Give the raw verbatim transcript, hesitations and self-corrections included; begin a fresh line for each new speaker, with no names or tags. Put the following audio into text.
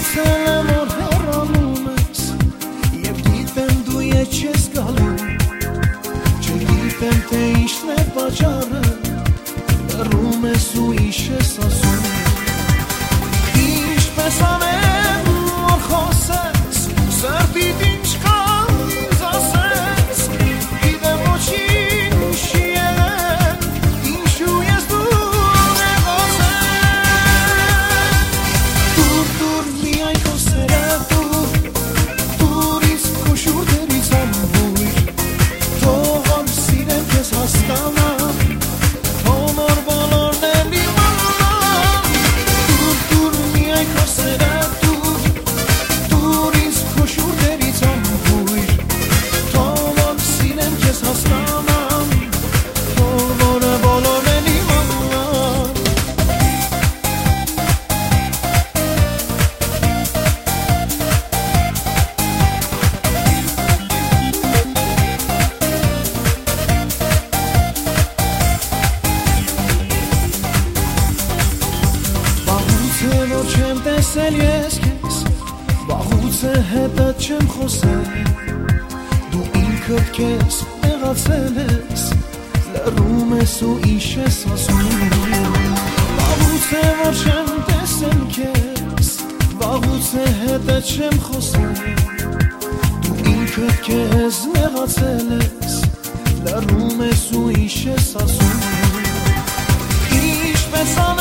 Վաղուցել եմ որ հեռանում ես Եվ գիտեմ դու ետ չես գալու Չգիտեմ թե ինչն է պատճառը Լռում ես ու ինչ ես ասում Ինչպես անեմ որ խոսես Սրտիդ ինչ կա ինձ ասես Գիտեմ ոչինչ չի եղել Ինչու ես դու նեղացել Դուր դուր միայն քո սերը դուր Դուր իսկ քո շուրթերից ամբույր Թող որ սիրեմ քեզ հասկանամ Թող որ բոլորն էլ իմանան Դուր դուր միայն քո սերը դուր Դուր իսկ քո շուրթերից ամբույր Թող որ սիրեմ քեզ հասկանամ Թող որ բոլորն էլ իմանան Վաղուց է որ չեմ տեսել ես քեզ Վաղուց է հետդ չեմ խոսել Դու ինքդ քեզ նեղացել ես Լռում ես ու ինչ ես ասում Վաղուց է որ չեմ տեսել քեզ Վաղուց է հետդ չեմ խոսել Դու ինքդ քեզ նեղացել ես Լռում ես ու ինչ ես ասում Ինչպես ան